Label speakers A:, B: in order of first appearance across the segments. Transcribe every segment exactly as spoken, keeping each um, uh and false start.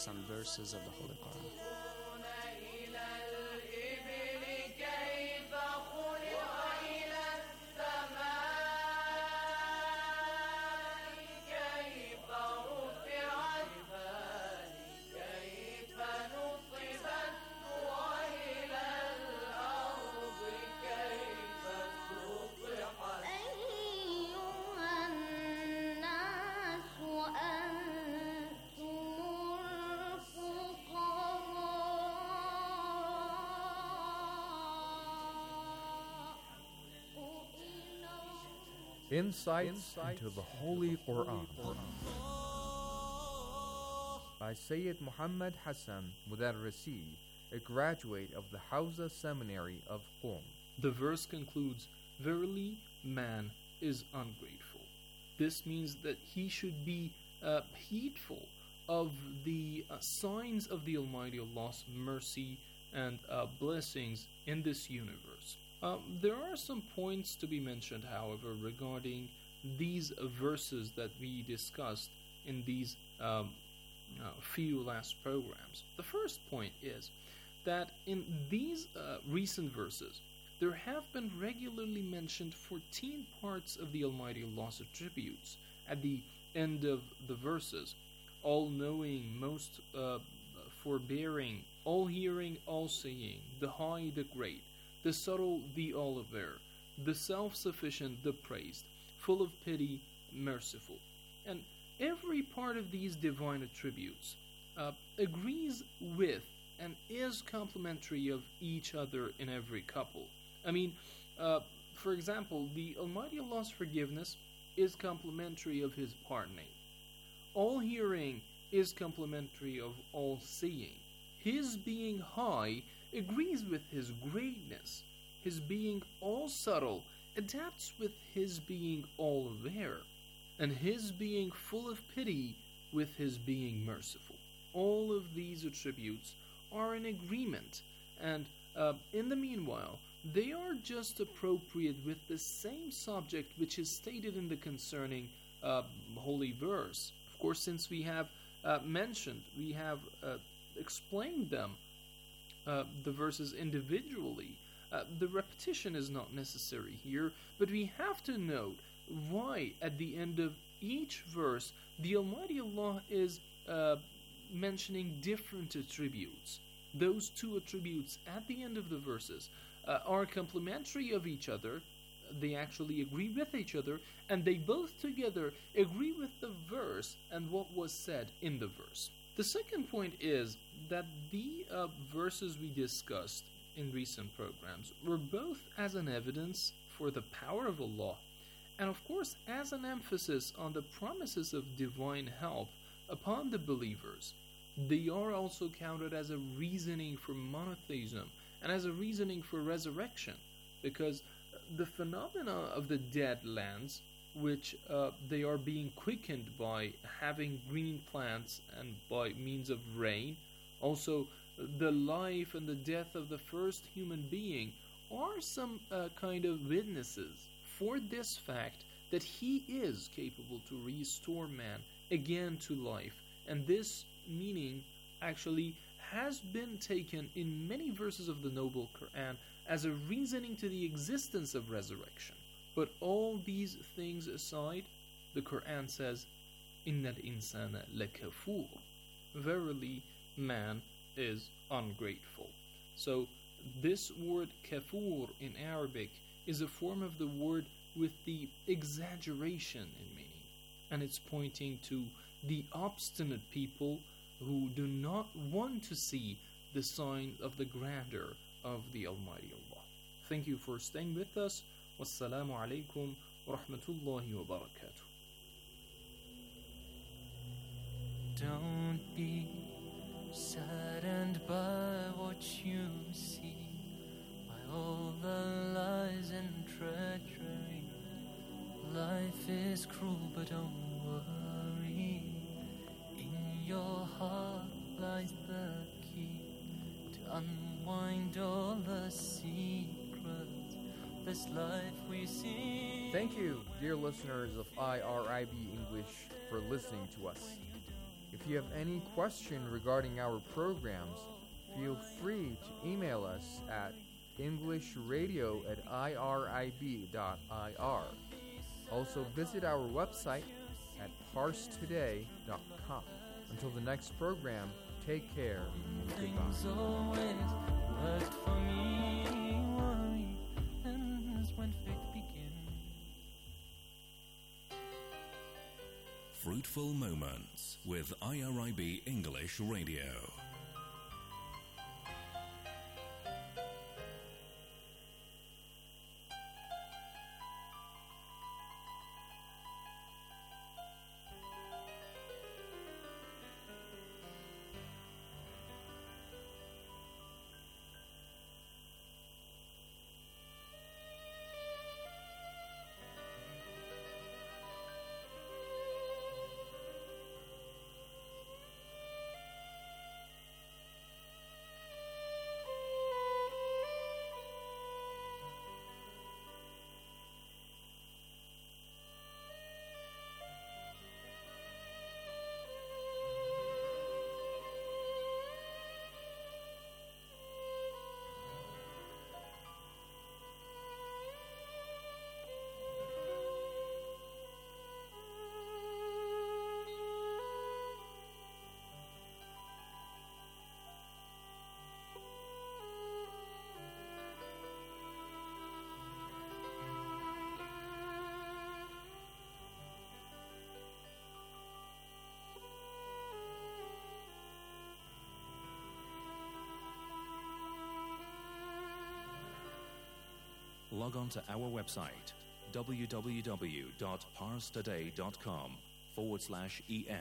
A: some verses of the Holy Quran.
B: Insights into the Holy Quran by Sayyid Muhammad Hassan Mudarrisi, a graduate of the Hawza Seminary of Qom.
C: The verse concludes, "Verily, man is ungrateful." This means that he should be uh, heedful of the uh, signs of the Almighty Allah's mercy and uh, blessings in this universe. Um, there are some points to be mentioned, however, regarding these verses that we discussed in these um, uh, few last programs. The first point is that in these uh, recent verses, there have been regularly mentioned fourteen parts of the Almighty Allah's attributes at the end of the verses: all-knowing, most uh, forbearing, all-hearing, all-seeing, the high, the great, the subtle, the all-aware, the self-sufficient, the praised, full of pity, merciful. And every part of these divine attributes uh, agrees with and is complementary of each other in every couple. I mean, uh, for example, the Almighty Allah's forgiveness is complementary of His pardoning. All-hearing is complementary of all-seeing. His being high agrees with His greatness. His being all-subtle adapts with His being all-aware. And His being full of pity with His being merciful. All of these attributes are in agreement, and uh, in the meanwhile, they are just appropriate with the same subject which is stated in the concerning uh, holy verse. Of course, since we have uh, mentioned, we have uh, explained them, uh, the verses individually, uh, the repetition is not necessary here, but we have to note why at the end of each verse the Almighty Allah is uh, mentioning different attributes. Those two attributes at the end of the verses uh, are complementary of each other. They actually agree with each other, and they both together agree with the verse and what was said in the verse. The second point is that the uh, verses we discussed in recent programs were both as an evidence for the power of Allah, and of course as an emphasis on the promises of divine help upon the believers. They are also counted as a reasoning for monotheism and as a reasoning for resurrection, because the phenomena of the dead lands, which uh, they are being quickened by having green plants and by means of rain, also the life and the death of the first human being, are some uh, kind of witnesses for this fact that He is capable to restore man again to life. And this meaning actually has been taken in many verses of the Noble Quran as a reasoning to the existence of resurrection. But all these things aside, the Quran says, "Innal insana lakafur." Verily, man is ungrateful. So this word kafur in Arabic is a form of the word with the exaggeration in meaning, and it's pointing to the obstinate people who do not want to see the sign of the grandeur of the Almighty Allah. Thank you for staying with us. Wassalamu alaikum wa rahmatullahi wa barakatuh.
D: Don't be saddened by what you see, by all the lies and treachery. Life is cruel, but don't worry. In your heart lies the key to unwind all the secrets. This life we see.
B: Thank you, dear listeners of I R I B English, for listening to us. If If you have any question regarding our programs, feel free to email us at englishradio at irib dot i r. Also visit our website at parse today dot com. Until the next program, take care and
D: Things
B: goodbye.
D: always worked for me. Worry ends when faith begins.
E: Fruitful Moments with I R I B English Radio. Log on to our website, www.parstoday.com forward slash en.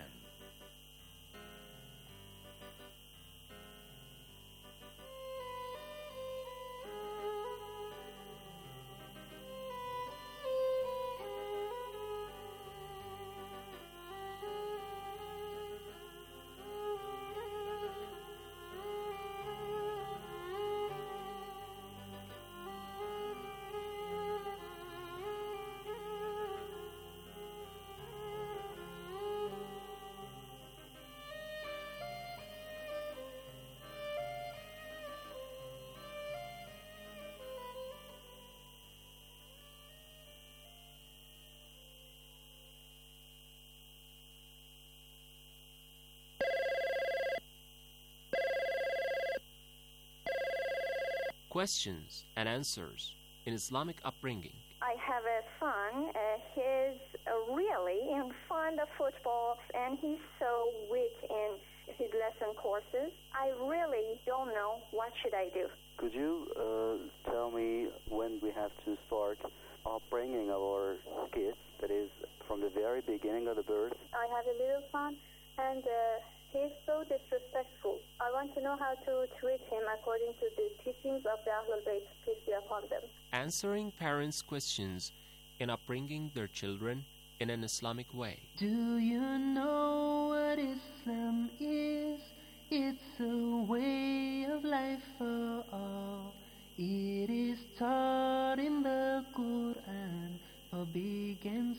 A: Questions and answers in Islamic upbringing.
F: I have a son. Uh, he's uh, really in fond of football, and he's so weak in his lesson courses. I really don't know what should I do.
G: Could you uh, tell me when we have to start upbringing our kids, that is, from the very beginning of the birth?
F: I have a little son, and uh, he's so disrespectful. I want to know how to treat him according to the teachings of the Ahlul Bayt, peace be upon them.
A: Answering parents' questions in upbringing their children in an Islamic way.
D: Do you know what Islam is? It's a way of life for all. It is taught in the Quran for big and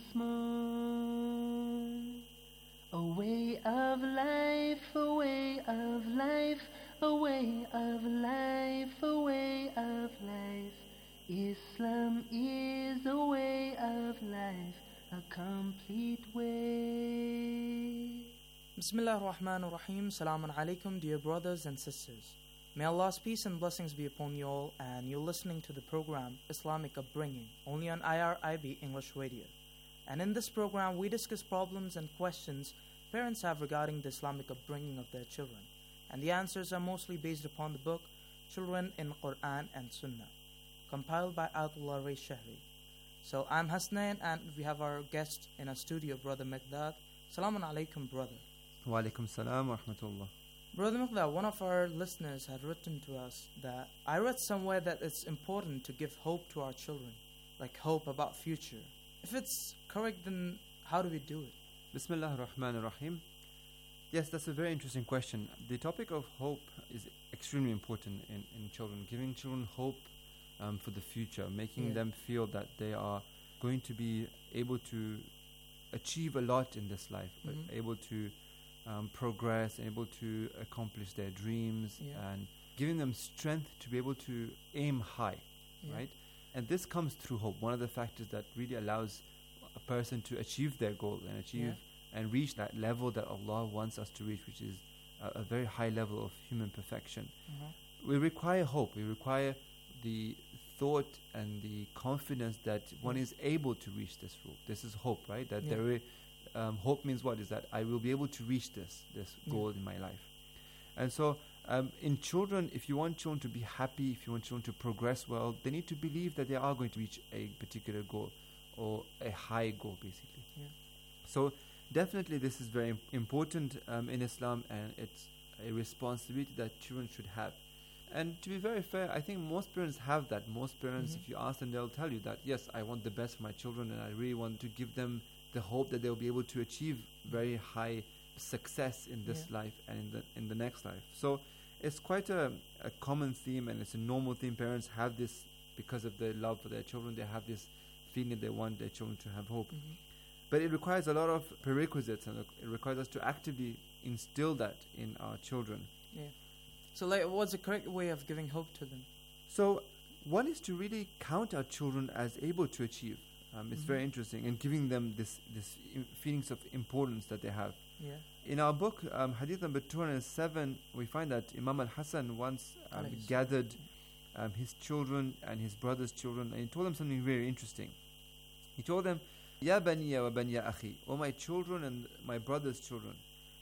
D: small. A way of life, a way of life, a way of life, a way of life. Islam is a way of life, a complete way.
H: Bismillah ar-Rahman ar-Rahim. Salamun alaikum, dear brothers and sisters. May Allah's peace and blessings be upon you all, and you're listening to the program Islamic Upbringing, only on I R I B English Radio. And in this program, we discuss problems and questions parents have regarding the Islamic upbringing of their children. And the answers are mostly based upon the book Children in Quran and Sunnah, compiled by Ayatollah Ray Shahri. So I'm Hasnain, and we have our guest in our studio, Brother Miqdad. Salamun alaikum, brother.
B: Wa alaikum salam wa rahmatullah.
H: Brother Miqdad, one of our listeners had written to us that I read somewhere that it's important to give hope to our children, like hope about future. If it's correct, then how do we do it?
I: Bismillah ar-Rahman ar-Rahim. Yes, that's a very interesting question. The topic of hope is extremely important in, in children, giving children hope um, for the future, making
H: Yeah.
I: them feel that they are going to be able to achieve a lot in this life, but
H: Mhm.
I: able to um, progress and able to accomplish their dreams,
H: Yeah.
I: and giving them strength to be able to aim high,
H: Yeah.
I: right? And this comes through hope. One of the factors that really allows a person to achieve their goal and achieve
H: Yeah.
I: and reach that level that Allah wants us to reach, which is a, a very high level of human perfection.
H: Uh-huh.
I: We require hope. We require the thought and the confidence that one is able to reach this rule. This is hope, right? That
H: Yeah.
I: there is, um, hope means what? Is that I will be able to reach this this
H: Yeah.
I: goal in my life. And so, um, in children, if you want children to be happy, if you want children to progress well, they need to believe that they are going to reach a particular goal or a high goal, basically.
H: Yeah.
I: So, definitely, this is very im- important um, in Islam, and it's a responsibility that children should have. And to be very fair, I think most parents have that. Most parents,
H: Mhm.
I: if you ask them, they'll tell you that, yes, I want the best for my children, and I really want to give them the hope that they'll be able to achieve very high success in this
H: Yeah.
I: life and in the in the next life. So it's quite a, a common theme, and it's a normal theme. Parents have this because of their love for their children. They have this feeling they want their children to have hope.
H: Mhm.
I: But it requires a lot of prerequisites, and it requires us to actively instill that in our children.
H: Yeah. So, like, what's the correct way of giving hope to them?
I: So, one is to really count our children as able to achieve. Um, it's
H: Mhm.
I: very interesting, and giving them this this im- feelings of importance that they have.
H: Yeah.
I: In our book, um, Hadith number two hundred seven, we find that Imam al-Hassan once um,
H: Alayhi
I: gathered um, his children and his brother's children, and he told them something very interesting. He told them, Ya baniya wa baniya akhi, O my children and my brother's children,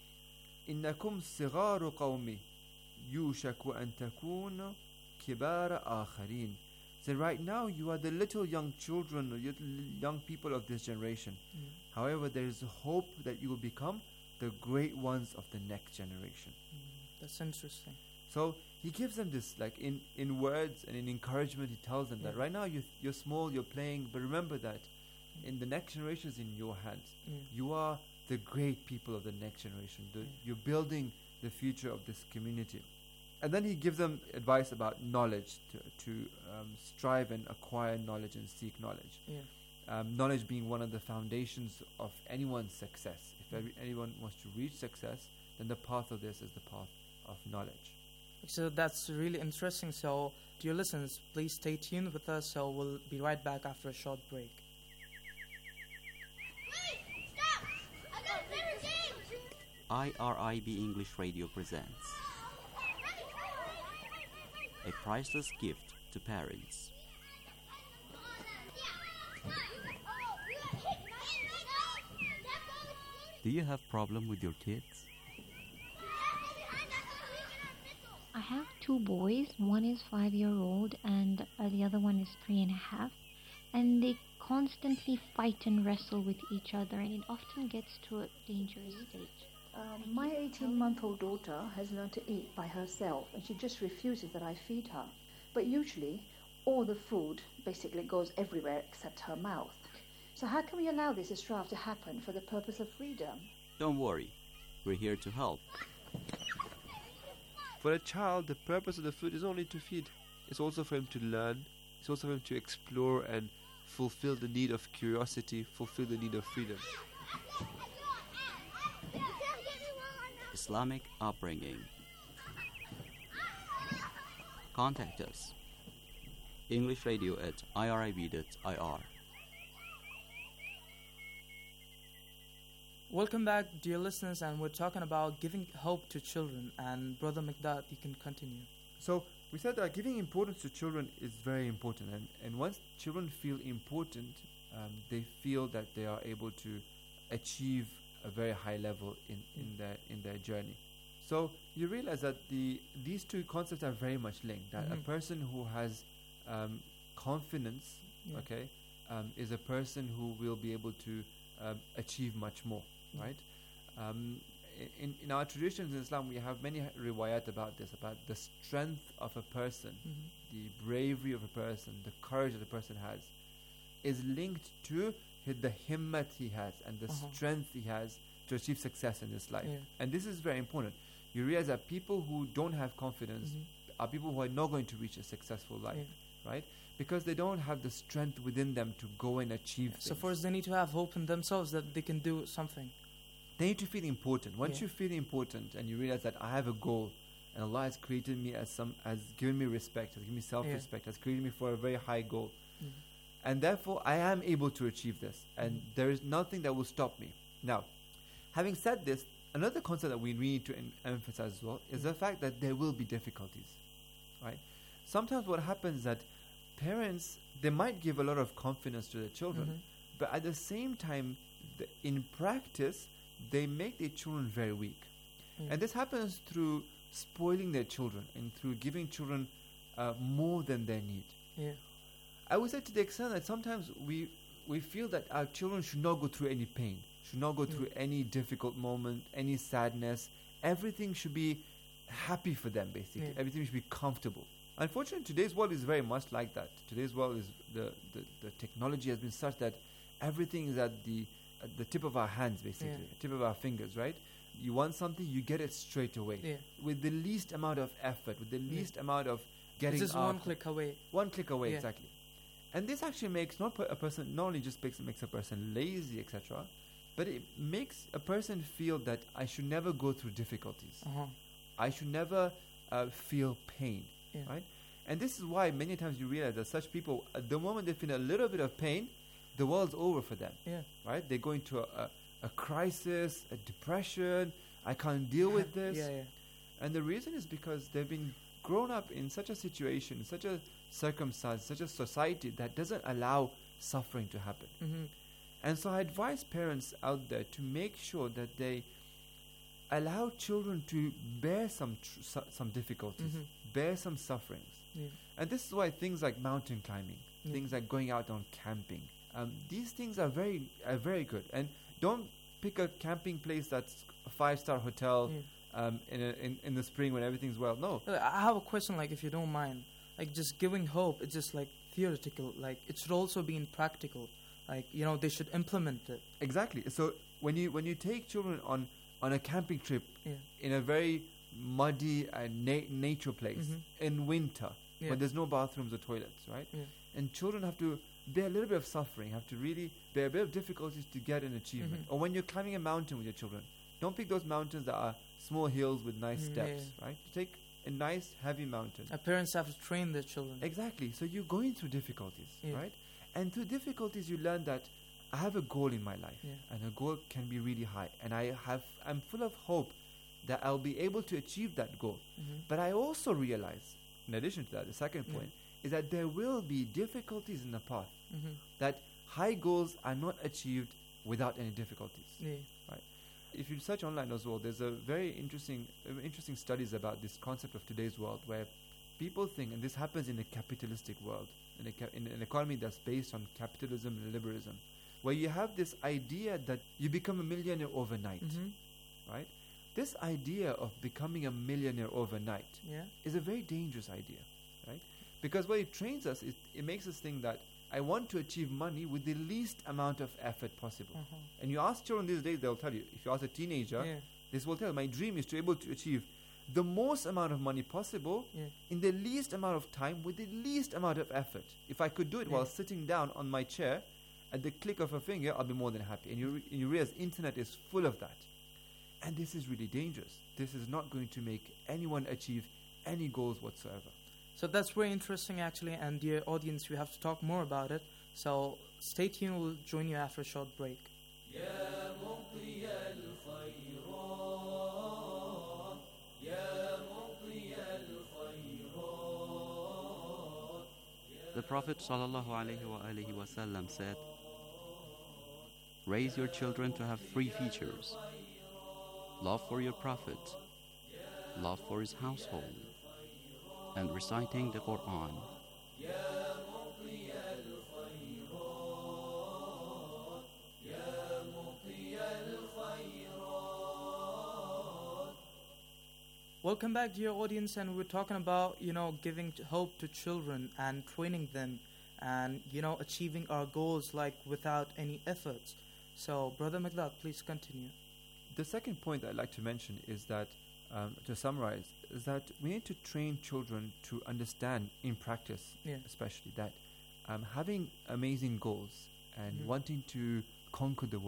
I: innakum sigaru qawmi, yushaku an takunu kibara akharin. So right now you are the little young children, or little young people of this generation.
H: Mm.
I: However, there is hope that you will become the great ones of the next generation.
H: Mm. That's interesting.
I: So he gives them this, like in, in words and in encouragement, he tells them that
H: Yeah.
I: right now you, you're small, you're playing, but remember that in the next generation is in your hands.
H: Yeah.
I: You are the great people of the next generation. The,
H: Yeah.
I: You're building the future of this community. And then he gives them advice about knowledge, to, to um, strive and acquire knowledge and seek knowledge.
H: Yeah.
I: Um, knowledge being one of the foundations of anyone's success. If every, anyone wants to reach success, then the path of this is the path of knowledge.
H: So that's really interesting. So, dear listeners, please stay tuned with us. So we'll be right back after a short break.
J: I R I B English Radio presents a priceless gift to parents. Do you have problem with your kids?
K: I have two boys. One is five year old and uh, the other one is three and a half. And they constantly fight and wrestle with each other, and it often gets to a dangerous stage.
L: Um, my eighteen-month-old daughter has learned to eat by herself, and she just refuses that I feed her. But usually, all the food basically goes everywhere except her mouth. So how can we allow this strife to happen for the purpose of freedom?
J: Don't worry, we're here to help.
M: For a child, the purpose of the food is only to feed. It's also for him to learn. It's also for him to explore and fulfill the need of curiosity, fulfill the need of freedom.
J: Islamic upbringing. Contact us. English Radio at I R I B dot I R.
H: Welcome back, dear listeners, and we're talking about giving hope to children. And Brother Mikdad, you can continue.
I: So we said that giving importance to children is very important, and, and once children feel important, um, they feel that they are able to achieve a very high level in, in their in their journey. So you realize that the these two concepts are very much linked. That
H: Mhm.
I: a person who has um, confidence,
H: Yeah.
I: okay, um, is a person who will be able to um, achieve much more,
H: Mm.
I: right? Um, in, in our traditions in Islam, we have many riwayat about this, about the strength of a person,
H: Mhm.
I: the bravery of a person, the courage that a person has, is linked to hi- the himmat he has and the
H: Uh-huh.
I: strength he has to achieve success in this life.
H: Yeah.
I: And this is very important. You realize that people who don't have confidence
H: Mhm.
I: are people who are not going to reach a successful life,
H: Yeah.
I: right? Because they don't have the strength within them to go and achieve
H: So
I: things.
H: first, they need to have hope in themselves that they can do something.
I: they need to feel important. Once
H: Yeah.
I: you feel important and you realize that I have a goal, and Allah has created me as some, has given me respect, has given me self-respect, has created me for a very high goal,
H: Mhm.
I: and therefore I am able to achieve this, and
H: Mhm.
I: there is nothing that will stop me. Now, having said this, another concept that we need to en- emphasize as well is the fact that there will be difficulties, right? Sometimes what happens is that parents, they might give a lot of confidence to their children,
H: Mhm.
I: but at the same time, the, in practice, they make their children very weak.
H: Yeah.
I: And this happens through spoiling their children and through giving children uh, more than they need.
H: Yeah.
I: I would say to the extent that sometimes we we feel that our children should not go through any pain, should not go
H: Mm.
I: through any difficult moment, any sadness. Everything should be happy for them, basically.
H: Yeah.
I: Everything should be comfortable. Unfortunately, today's world is very much like that. Today's world is the, the, the technology has been such that everything is at the at the tip of our hands, basically,
H: Yeah.
I: tip of our fingers, right? You want something, you get it straight away,
H: Yeah.
I: with the least amount of effort, with the
H: Yeah.
I: least amount of getting
H: It's just
I: up.
H: one click away.
I: One click away,
H: Yeah.
I: exactly. And this actually makes not per- a person, not only just makes, makes a person lazy, et cetera, but it makes a person feel that I should never go through difficulties.
H: Uh-huh.
I: I should never uh, feel pain,
H: Yeah.
I: right? And this is why many times you realize that such people, at the moment they feel a little bit of pain, the world's over for them,
H: Yeah.
I: right? They go into a, a, a crisis, a depression. I can't deal with this.
H: Yeah, yeah.
I: And the reason is because they've been grown up in such a situation, such a circumstance, such a society that doesn't allow suffering to happen.
H: Mhm.
I: And so I advise parents out there to make sure that they allow children to bear some tr- su- some difficulties,
H: Mhm.
I: bear some sufferings.
H: Yeah.
I: And this is why things like mountain climbing,
H: Yeah.
I: things like going out on camping, um, these things are very are very good. And don't pick a camping place that's a five-star hotel
H: Yeah.
I: um, in, a, in in the spring when everything's well. No,
H: Uh, I have a question, like, if you don't mind. Like, just giving hope, it's just like theoretical. Like, it should also be in practical. Like, you know, they should implement it.
I: exactly. So when you when you take children on on a camping trip
H: Yeah.
I: in a very muddy and na- nature place
H: Mhm.
I: in winter
H: Yeah.
I: when there's no bathrooms or toilets, right?
H: Yeah.
I: And children have to bear a little bit of suffering, have to really bear a bit of difficulties to get an achievement.
H: Mhm.
I: Or when you're climbing a mountain with your children, don't pick those mountains that are small hills with nice
H: Mm,
I: steps,
H: yeah.
I: right? Take a nice heavy mountain.
H: Uh, parents have to train their children.
I: Exactly. So you're going through difficulties,
H: Yeah.
I: right? And through difficulties, you learn that I have a goal in my life,
H: Yeah.
I: and the goal can be really high, and I have I'm full of hope that I'll be able to achieve that goal.
H: Mhm.
I: But I also realize, in addition to that, the second
H: Yeah.
I: point is that there will be difficulties in the path.
H: Mhm.
I: That high goals are not achieved without any difficulties.
H: Yeah.
I: Right. If you search online as well, there's a very interesting, uh, interesting studies about this concept of today's world, where people think, and this happens in a capitalistic world, in, a ca- in an economy that's based on capitalism and liberalism, where you have this idea that you become a millionaire overnight,
H: Mhm.
I: right? This idea of becoming a millionaire overnight
H: Yeah.
I: is a very dangerous idea, right? Because what it trains us, it, it makes us think that I want to achieve money with the least amount of effort possible.
H: Uh-huh.
I: And you ask children these days, they'll tell you. If you ask a teenager,
H: Yeah.
I: this will tell, my dream is to able to achieve the most amount of money possible
H: Yeah.
I: in the least amount of time with the least amount of effort. If I could do it
H: Yeah.
I: while sitting down on my chair, at the click of a finger, I'll be more than happy. And you, re- and you realize internet is full of that. And this is really dangerous. This is not going to make anyone achieve any goals whatsoever.
H: So that's very interesting, actually, and dear audience, we have to talk more about it. So stay tuned, we'll join you after a short break.
J: The Prophet ﷺ said, raise your children to have three features: love for your Prophet, love for his household, and reciting the Quran.
H: Welcome back, dear audience, and we're talking about, you know, giving t- hope to children and training them and, you know, achieving our goals, like, without any efforts. So, Brother Magdad, please continue.
I: The second point I'd like to mention is that, um, to summarize, is that we need to train children to understand in practice,
H: Yeah.
I: especially that um, having amazing goals and
H: Mhm.
I: wanting to conquer the world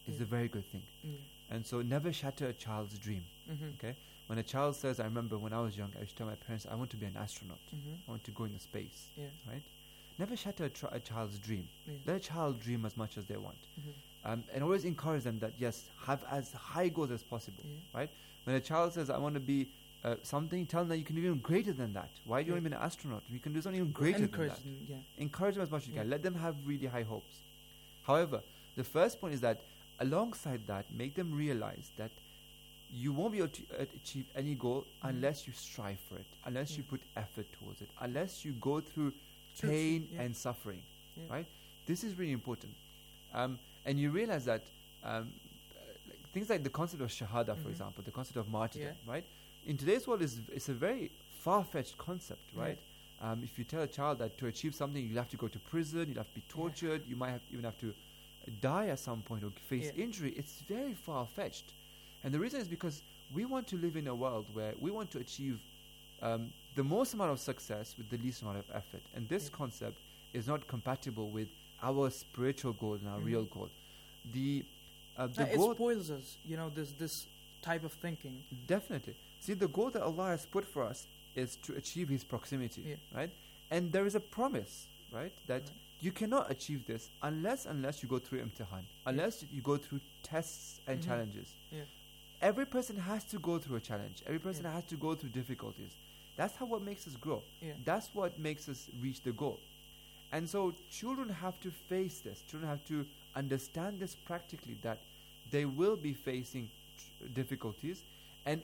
I: is
H: Yeah.
I: a very good thing.
H: Yeah.
I: And so never shatter a child's dream.
H: Mhm.
I: Okay? When a child says, I remember when I was young, I used to tell my parents, I want to be an astronaut.
H: Mhm.
I: I want to go into space.
H: Yeah.
I: Right? Never shatter a, tr- a child's dream.
H: Yeah.
I: Let a child dream as much as they want.
H: Mhm.
I: Um, and always encourage them that, yes, have as high goals as possible.
H: Yeah.
I: Right? When a child says, I want to be uh, something, tell them that you can do even greater than that. Why do you
H: Yeah.
I: want to be an astronaut? You can do something even greater
H: Encourage
I: than that.
H: them, yeah.
I: Encourage them as much as you
H: Yeah.
I: can. Let them have really high hopes. However, the first point is that alongside that, make them realize that you won't be able to uh, achieve any goal
H: Mhm.
I: unless you strive for it, unless
H: Yeah.
I: you put effort towards it, unless you go through
H: True,
I: pain
H: yeah.
I: and suffering.
H: Yeah.
I: Right? This is really important. Um, and you realize that um, uh, like things like the concept of shahada, for
H: Mhm.
I: example, the concept of martyrdom,
H: Yeah.
I: right? In today's world, is it's a very far-fetched concept,
H: Yeah.
I: right? Um, if you tell a child that to achieve something, you'll have to go to prison, you'll have to be tortured, you might have even have to die at some point or face
H: Yeah.
I: injury, it's very far-fetched. And the reason is because we want to live in a world where we want to achieve um, the most amount of success with the least amount of effort. And this
H: Yeah.
I: concept is not compatible with our spiritual goal and our
H: Mhm.
I: real goal. The, uh, the
H: Uh, it
I: goal
H: spoils us, you know, this this type of thinking.
I: Definitely. See, the goal that Allah has put for us is to achieve His proximity,
H: Yeah.
I: right? And there is a promise, right, that
H: Right.
I: you cannot achieve this unless unless you go through imtihan, unless you go through tests and
H: Mhm.
I: challenges.
H: Yeah.
I: Every person has to go through a challenge. Every person
H: Yeah.
I: has to go through difficulties. That's how what makes us grow.
H: Yeah.
I: That's what makes us reach the goal. And so children have to face this. Children have to understand this practically, that they will be facing tr- difficulties, and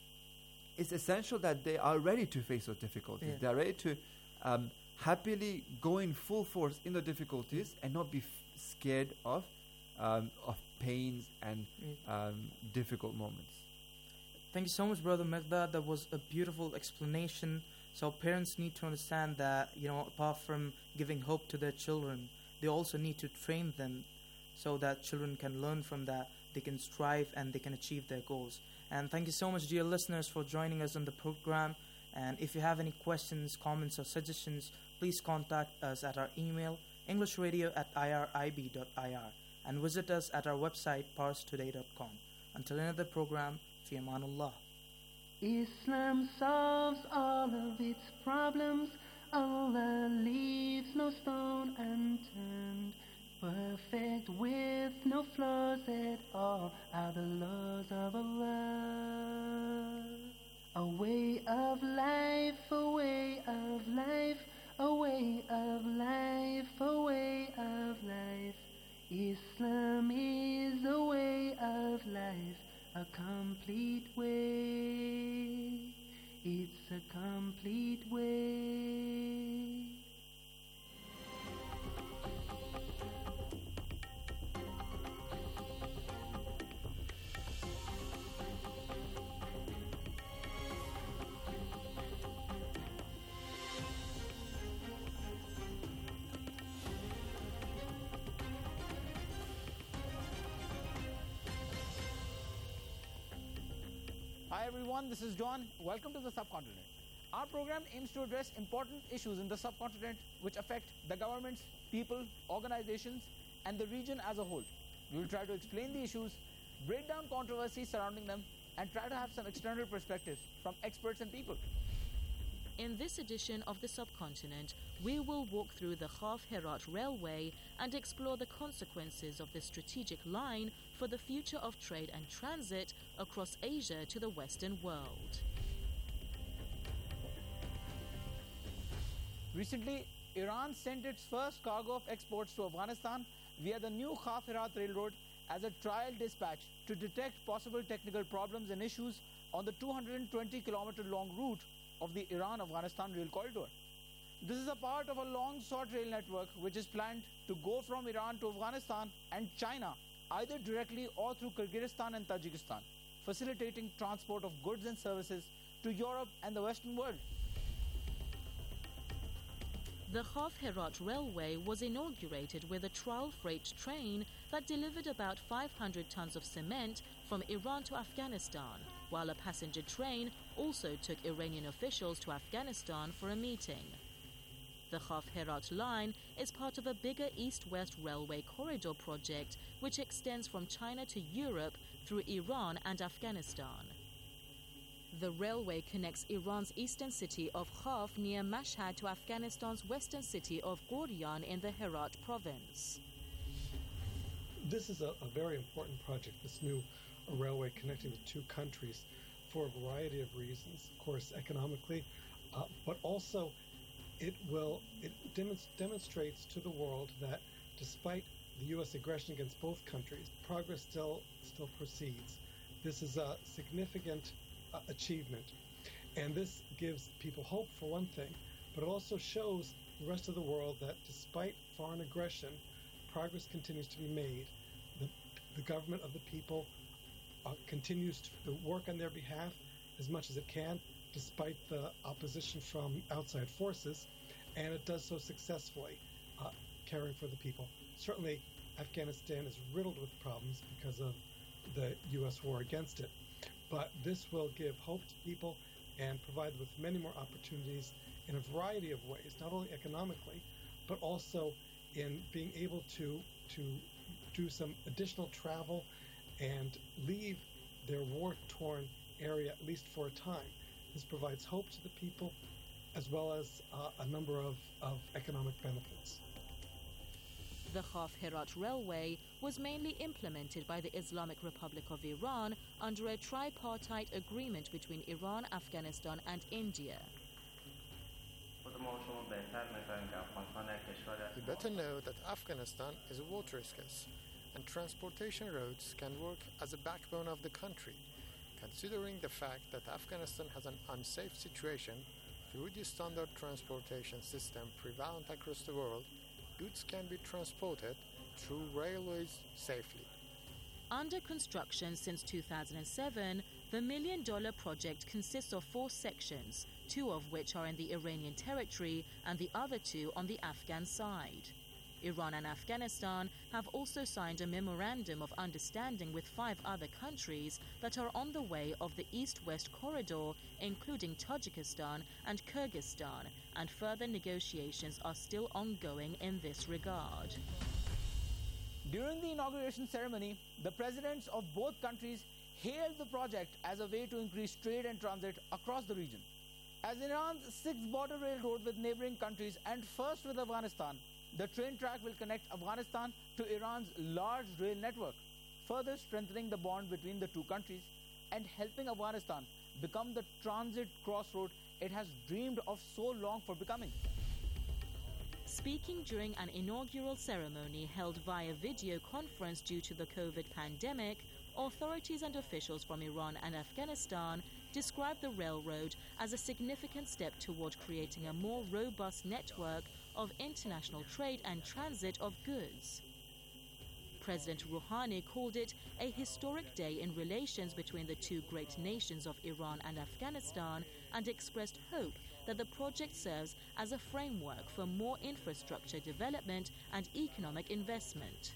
I: it's essential that they are ready to face those difficulties.
H: Yeah.
I: They are ready to um, happily go in full force in the difficulties and not be f- scared of um, of pains and
H: Yeah.
I: um, difficult moments.
H: Thank you so much, Brother Meghdad. That was a beautiful explanation. So parents need to understand that, you know, apart from giving hope to their children, they also need to train them so that children can learn from that, they can strive and they can achieve their goals. And thank you so much, dear listeners, for joining us on the program. And if you have any questions, comments, or suggestions, please contact us at our email, englishradio at irib dot ir, and visit us at our website, parstoday dot com. Until another program, fi amanullah.
D: Islam solves all of its problems. Allah leaves no stone unturned. Perfect with no flaws at all are the laws of Allah. A way of life, a way of life, a way of life, a way of life. Islam is a way of life, a complete way. It's a complete way.
N: Hi everyone, this is John. Welcome to the subcontinent. Our program aims to address important issues in the subcontinent which affect the governments, people, organizations, and the region as a whole. We will try to explain the issues, break down controversies surrounding them, and try to have some external perspectives from experts and people.
O: In this edition of the subcontinent, we will walk through the Khaf Herat Railway and explore the consequences of this strategic line for the future of trade and transit across Asia to the Western world.
N: Recently, Iran sent its first cargo of exports to Afghanistan via the new Khaf Herat Railroad as a trial dispatch to detect possible technical problems and issues on the two hundred twenty kilometer long route of the Iran-Afghanistan rail corridor. This is a part of a long sought rail network which is planned to go from Iran to Afghanistan and China, either directly or through Kyrgyzstan and Tajikistan, facilitating transport of goods and services to Europe and the Western world.
O: The Khaf Herat Railway was inaugurated with a trial freight train that delivered about five hundred tons of cement from Iran to Afghanistan, while a passenger train also took Iranian officials to Afghanistan for a meeting. The Khaf Herat line is part of a bigger east-west railway corridor project which extends from China to Europe through Iran and Afghanistan. The railway connects Iran's eastern city of Khaf near Mashhad to Afghanistan's western city of Ghorian in the Herat province.
P: This is a, a very important project, this new railway connecting the two countries for a variety of reasons. Of course, economically, uh, but also it will it demonst- demonstrates to the world that despite the U S aggression against both countries, progress still still proceeds. This is a significant uh, achievement, and this gives people hope for one thing, but it also shows the rest of the world that despite foreign aggression, progress continues to be made. The, the government of the people uh, continues to work on their behalf as much as it can, despite the opposition from outside forces, and it does so successfully, uh, caring for the people. Certainly, Afghanistan is riddled with problems because of the U S war against it, but this will give hope to people and provide them with many more opportunities in a variety of ways, not only economically, but also in being able to to do some additional travel and leave their war-torn area, at least for a time. This provides hope to the people, as well as uh, a number of, of economic benefits.
O: The Khaf Herat Railway was mainly implemented by the Islamic Republic of Iran under a tripartite agreement between Iran, Afghanistan, and India.
Q: You better know that Afghanistan is water scarce, and transportation roads can work as a backbone of the country. Considering the fact that Afghanistan has an unsafe situation, through the standard transportation system prevalent across the world, goods can be transported through railways safely.
O: Under construction since two thousand seven, the Million Dollar Project consists of four sections, two of which are in the Iranian territory and the other two on the Afghan side. Iran and Afghanistan have also signed a memorandum of understanding with five other countries that are on the way of the East-West corridor, including Tajikistan and Kyrgyzstan, and further negotiations are still ongoing in this regard.
N: During the inauguration ceremony, the presidents of both countries hailed the project as a way to increase trade and transit across the region. As Iran's sixth border railroad with neighboring countries and first with Afghanistan, the train track will connect Afghanistan to Iran's large rail network, further strengthening the bond between the two countries and helping Afghanistan become the transit crossroad it has dreamed of so long for becoming.
O: Speaking during an inaugural ceremony held via video conference due to the COVID pandemic, authorities and officials from Iran and Afghanistan described the railroad as a significant step toward creating a more robust network of international trade and transit of goods. President Rouhani called it a historic day in relations between the two great nations of Iran and Afghanistan and expressed hope that the project serves as a framework for more infrastructure development and economic investment.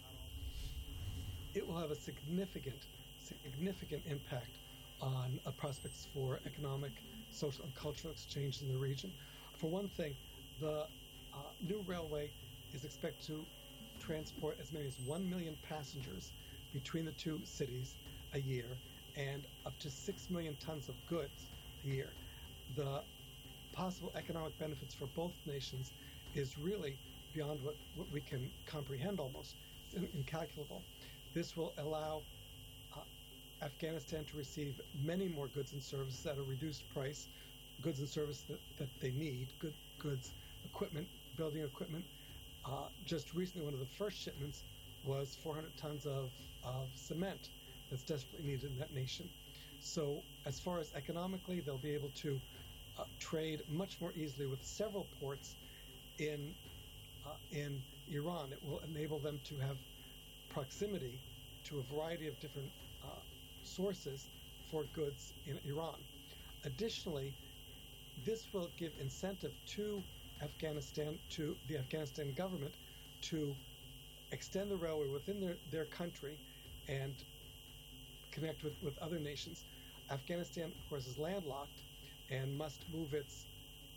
P: It will have a significant, significant impact on uh, prospects for economic, social, and cultural exchange in the region. For one thing, the uh, new railway is expected to transport as many as one million passengers between the two cities a year and up to six million tons of goods a year. The possible economic benefits for both nations is really beyond what, what we can comprehend almost. It's in, incalculable. This will allow uh, Afghanistan to receive many more goods and services at a reduced price, goods and services that, that they need, good goods, equipment, building equipment. Uh, just recently, one of the first shipments was four hundred tons of, of cement that's desperately needed in that nation. So as far as economically, they'll be able to uh, trade much more easily with several ports in uh, in Iran. It will enable them to have proximity to a variety of different uh, sources for goods in Iran. Additionally, this will give incentive to Afghanistan, to the Afghanistan government, to extend the railway within their, their country and connect with, with other nations. Afghanistan, of course, is landlocked and must move its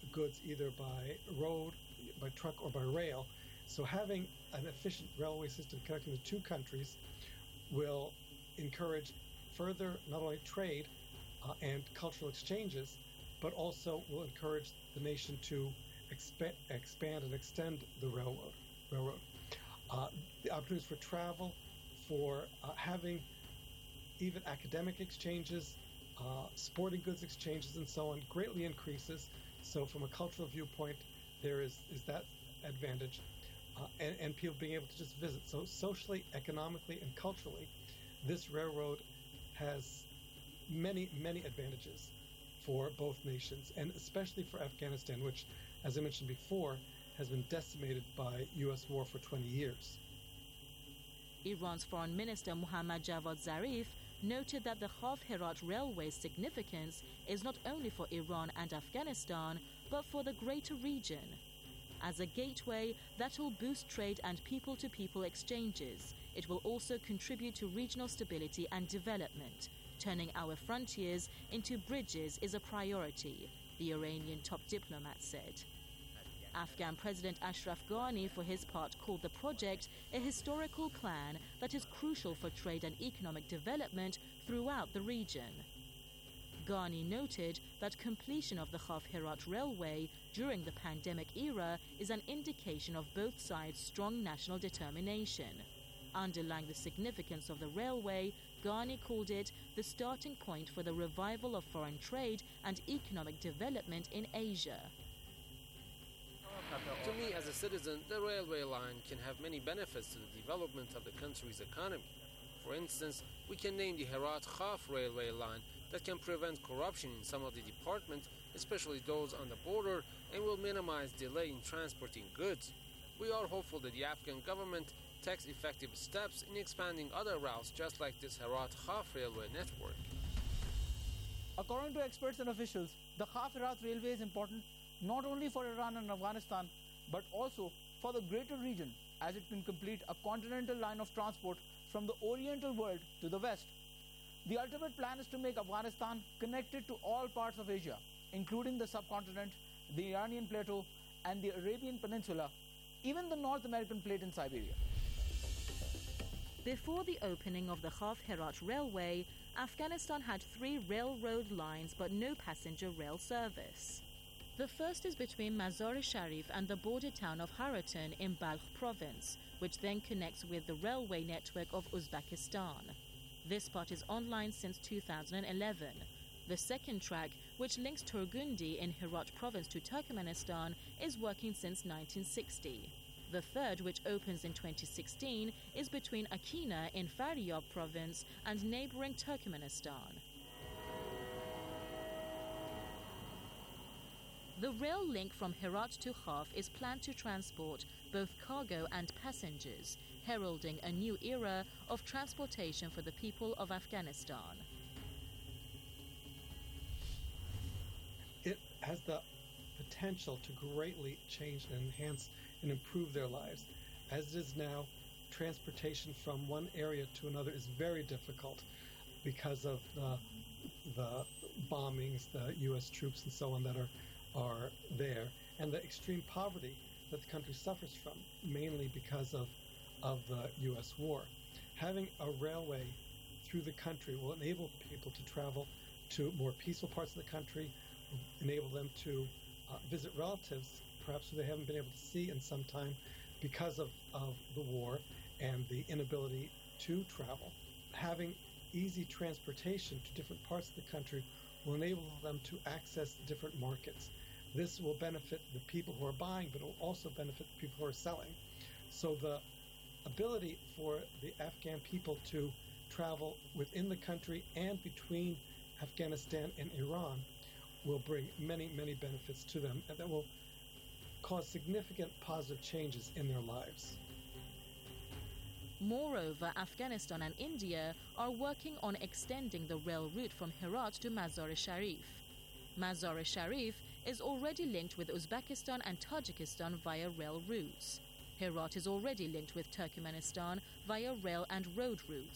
P: goods either by road, by truck, or by rail. So having an efficient railway system connecting the two countries will encourage further not only trade uh, and cultural exchanges, but also will encourage the nation to expa- expand and extend the railroad. railroad. Uh, the opportunities for travel, for uh, having even academic exchanges, uh, sporting goods exchanges, and so on, greatly increases. So from a cultural viewpoint, there is, is that advantage. Uh, and, and people being able to just visit. So socially, economically, and culturally, this railroad has many, many advantages for both nations, and especially for Afghanistan, which, as I mentioned before, has been decimated by U S war for twenty years.
O: Iran's Foreign Minister Mohammad Javad Zarif noted that the Khav-Herat Railway's significance is not only for Iran and Afghanistan, but for the greater region. As a gateway that will boost trade and people-to-people exchanges, it will also contribute to regional stability and development. Turning our frontiers into bridges is a priority, the Iranian top diplomat said. Afghan President Ashraf Ghani, for his part, called the project a historical plan that is crucial for trade and economic development throughout the region. Ghani noted that completion of the Khav-Herat Railway during the pandemic era is an indication of both sides' strong national determination. Underlying the significance of the railway, Ghani called it the starting point for the revival of foreign trade and economic development in Asia.
R: To me, as a citizen, the railway line can have many benefits to the development of the country's economy. For instance, we can name the Herat-Khaf railway line that can prevent corruption in some of the departments, especially those on the border, and will minimize delay in transporting goods. We are hopeful that the Afghan government takes effective steps in expanding other routes just like this Herat-Khaf railway network.
N: According to experts and officials, the Khav-Herat railway is important not only for Iran and Afghanistan, but also for the greater region, as it can complete a continental line of transport from the Oriental world to the West. The ultimate plan is to make Afghanistan connected to all parts of Asia, including the subcontinent, the Iranian plateau, and the Arabian Peninsula, even the North American plate in Siberia.
O: Before the opening of the Khav-Herat Railway, Afghanistan had three railroad lines but no passenger rail service. The first is between Mazar-e-Sharif and the border town of Haratyn in Balkh province, which then connects with the railway network of Uzbekistan. This part is online since two thousand eleven. The second track, which links Turgundi in Herat province to Turkmenistan, is working since nineteen sixty. The third, which opens in twenty sixteen, is between Akina in Faryab province and neighboring Turkmenistan. The rail link from Herat to Khaf is planned to transport both cargo and passengers, heralding a new era of transportation for the people of Afghanistan.
P: It has the potential to greatly change and enhance and improve their lives. As it is now, transportation from one area to another is very difficult because of the, the bombings, the U S troops and so on that are are there, and the extreme poverty that the country suffers from, mainly because of, of the U S war. Having a railway through the country will enable people to travel to more peaceful parts of the country, enable them to uh, visit relatives, perhaps who they haven't been able to see in some time because of, of the war and the inability to travel. Having easy transportation to different parts of the country will enable them to access different markets. This will benefit the people who are buying, but it will also benefit the people who are selling. So the ability for the Afghan people to travel within the country and between Afghanistan and Iran will bring many, many benefits to them, and that will cause significant positive changes in their lives.
O: Moreover, Afghanistan and India are working on extending the rail route from Herat to Mazar-e-Sharif. Mazar-e-Sharif is already linked with Uzbekistan and Tajikistan via rail routes. Herat is already linked with Turkmenistan via rail and road routes.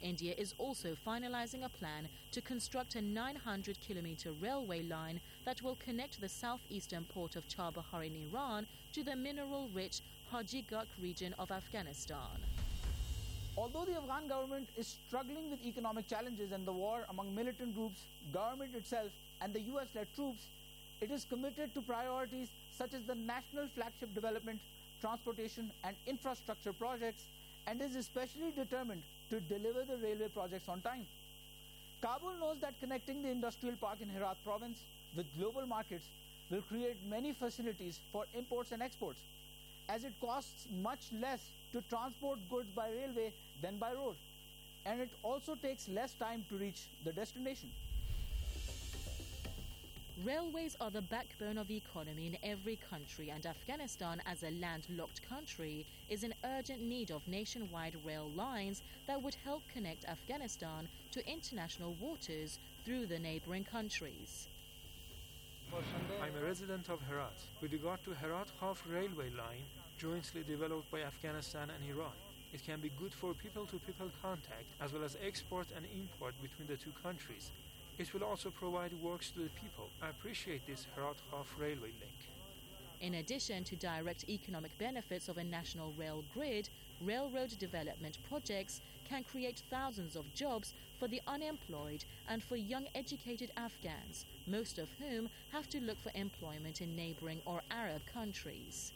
O: India is also finalizing a plan to construct a nine hundred kilometer railway line that will connect the southeastern port of Chabahar in Iran to the mineral-rich Haji-Gak region of Afghanistan.
N: Although the Afghan government is struggling with economic challenges and the war among militant groups, government itself, and the U S-led troops, it is committed to priorities such as the national flagship development, transportation, and infrastructure projects, and is especially determined to deliver the railway projects on time. Kabul knows that connecting the industrial park in Herat province with global markets will create many facilities for imports and exports, as it costs much less to transport goods by railway than by road, and it also takes less time to reach the destination.
O: Railways are the backbone of the economy in every country, and Afghanistan, as a landlocked country, is in urgent need of nationwide rail lines that would help connect Afghanistan to international waters through the neighboring countries.
S: I'm a resident of Herat. With regard to Herat-Khaf railway line, jointly developed by Afghanistan and Iran, it can be good for people-to-people contact as well as export and import between the two countries. It will also provide works to the people. I appreciate this Herat-Khaf railway link.
O: In addition to direct economic benefits of a national rail grid, railroad development projects can create thousands of jobs for the unemployed and for young educated Afghans, most of whom have to look for employment in neighboring or Arab countries.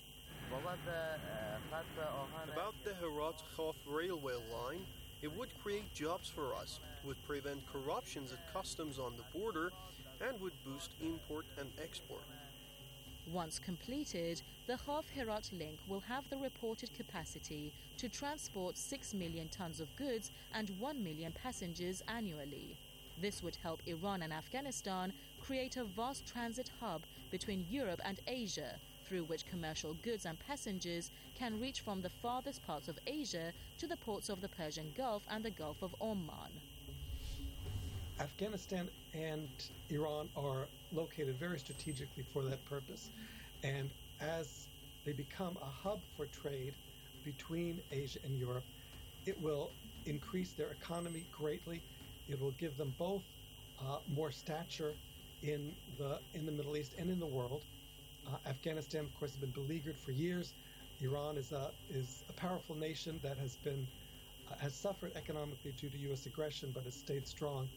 T: About the Herat-Khaf railway line, it would create jobs for us, would prevent corruptions at customs on the border, and would boost import and export.
O: Once completed, the Khaf-Herat link will have the reported capacity to transport six million tons of goods and one million passengers annually. This would help Iran and Afghanistan create a vast transit hub between Europe and Asia, through which commercial goods and passengers can reach from the farthest parts of Asia to the ports of the Persian Gulf and the Gulf of Oman.
P: Afghanistan and Iran are located very strategically for that purpose, and as they become a hub for trade between Asia and Europe, it will increase their economy greatly. It will give them both uh, more stature in the in the Middle East and in the world. Uh, Afghanistan, of course, has been beleaguered for years. Iran is a is a powerful nation that has been uh, has suffered economically due to U S aggression, but has stayed strong.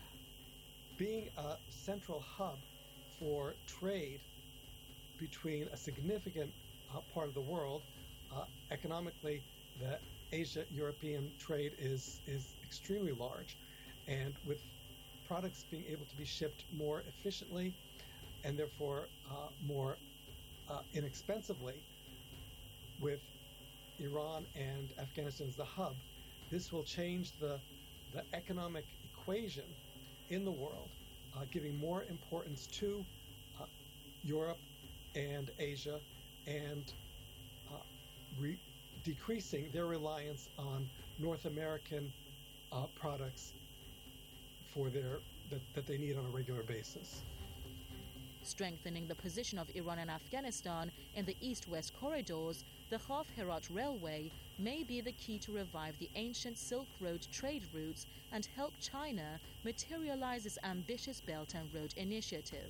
P: Being a central hub for trade between a significant uh, part of the world, uh, economically, the Asia-European trade is is extremely large, and with products being able to be shipped more efficiently and therefore uh, more uh, inexpensively, with Iran and Afghanistan as the hub, this will change the the economic equation in the world, uh, giving more importance to uh, Europe and Asia, and uh, re- decreasing their reliance on North American uh, products for their that, that they need on a regular basis.
O: Strengthening the position of Iran and Afghanistan in the east-west corridors, the Khaf-Herat railway may be the key to revive the ancient Silk Road trade routes and help China materialize its ambitious Belt and Road initiative.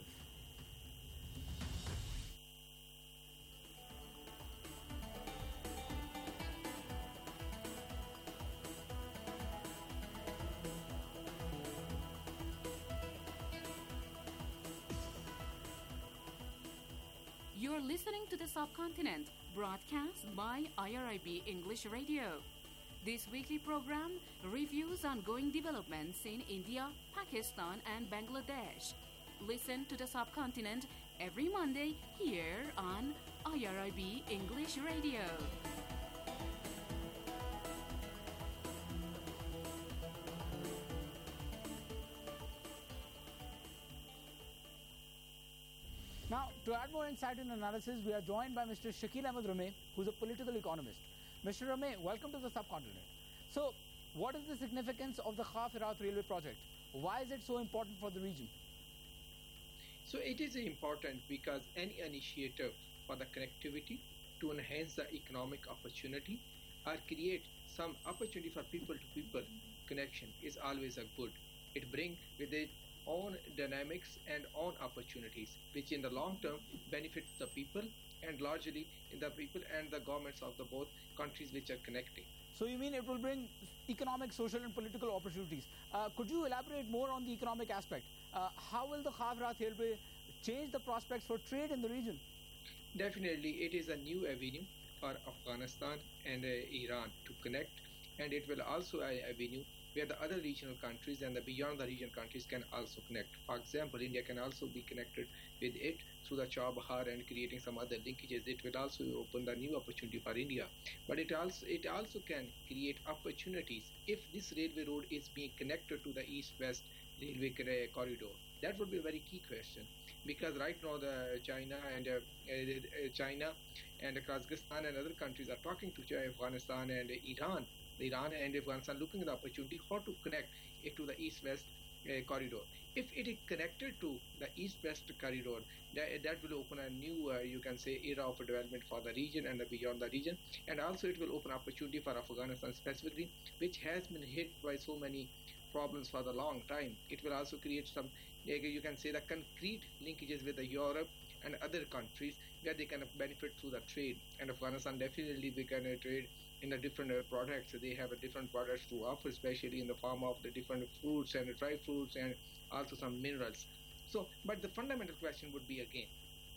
U: You're listening to The Subcontinent, broadcast by I R I B English Radio. This weekly program reviews ongoing developments in India, Pakistan, and Bangladesh. Listen to The Subcontinent every Monday here on I R I B English Radio.
N: Now, to add more insight and analysis, we are joined by Mister Shakil Ahmed Rameh, who is a political economist. Mister Rameh, welcome to the Subcontinent. So, what is the significance of the Khaf-Herat railway project? Why is it so important for the region?
V: So, it is important because any initiative for the connectivity to enhance the economic opportunity or create some opportunity for people to people connection is always a good. It brings with it own dynamics and own opportunities, which in the long term benefits the people and largely in the people and the governments of the both countries which are connecting.
N: So you mean it will bring economic, social and political opportunities. Uh, could you elaborate more on the economic aspect? Uh, how will the Khaf Herat Railway change the prospects for trade in the region?
V: Definitely, it is a new avenue for Afghanistan and uh, Iran to connect, and it will also an avenue where the other regional countries and the beyond the region countries can also connect. For example, India can also be connected with it through the Chabahar and creating some other linkages. It will also open the new opportunity for India. But it also it also can create opportunities if this railway road is being connected to the east-west railway corridor. That would be a very key question, because right now the China and uh, uh, China and Kazakhstan and other countries are talking to Afghanistan and Iran. Iran and Afghanistan looking at the opportunity how to connect it to the east-west uh, corridor. If it is connected to the east-west corridor, that, that will open a new, uh, you can say, era of development for the region and the beyond the region. And also it will open opportunity for Afghanistan specifically, which has been hit by so many problems for the long time. It will also create some, you can say, the concrete linkages with the Europe and other countries where they can benefit through the trade. And Afghanistan definitely we can uh, trade in the different uh, products. They have a different products to offer, especially in the form of the different fruits and dry fruits and also some minerals. So, but the fundamental question would be again,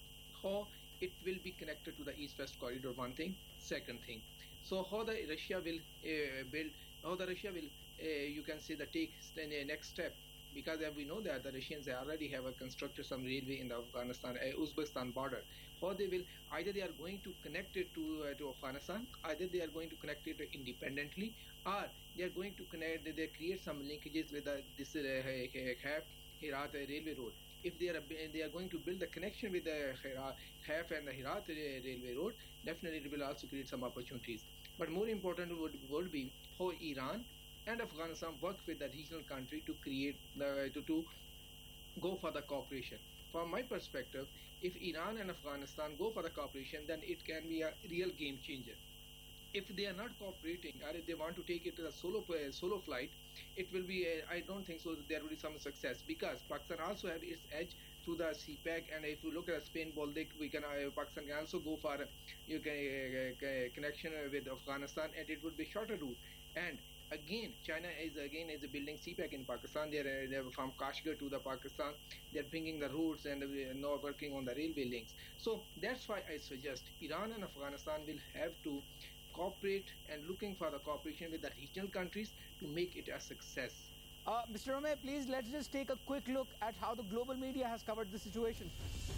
V: how it will be connected to the east-west corridor, one thing. Second thing, so how the Russia will uh, build, how the Russia will, uh, you can say, the take the next step. Because as we know that the Russians already have a constructed some railway in the Afghanistan, uh, Uzbekistan border. How they will, either they are going to connect it to uh, to Afghanistan, either they are going to connect it independently, or they are going to connect, they create some linkages with the, this uh, Khaf Herat railway road. If they are they are going to build the connection with the Khaf and the Herat railway road, definitely it will also create some opportunities. But more important would, would be how Iran and Afghanistan work with the regional country to create the to, to go for the cooperation. From my perspective, if Iran and Afghanistan go for the cooperation, then it can be a real game changer. If they are not cooperating, or if they want to take it to a solo uh, solo flight, it will be a, I don't think so that there will be some success, because Pakistan also have its edge through the C PAC, and if you look at Spain Baltic, we can uh, Pakistan can also go for uh, you can uh, connection with Afghanistan, and it would be shorter route. And again, China is again is building C PAC in Pakistan. They are they're from Kashgar to the Pakistan. They're bringing the routes and now working on the railway links. So that's why I suggest Iran and Afghanistan will have to cooperate and looking for the cooperation with the regional countries to make it a success.
N: Uh, Mister Romay, please let's just take a quick look at how the global media has covered the situation.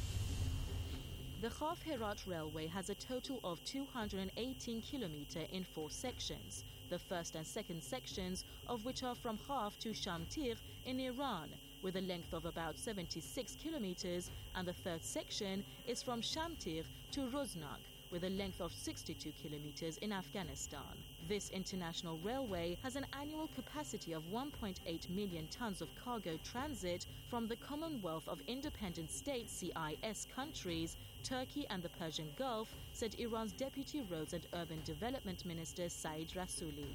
O: The Khaf Herat Railway has a total of two hundred eighteen kilometers in four sections. The first and second sections of which are from Khaf to Shamtir in Iran, with a length of about seventy-six kilometers, and the third section is from Shamtir to Roznak, with a length of sixty-two kilometers in Afghanistan. This international railway has an annual capacity of one point eight million tons of cargo transit from the Commonwealth of Independent States C I S countries, Turkey and the Persian Gulf, said Iran's Deputy Roads and Urban Development Minister Said Rasouli.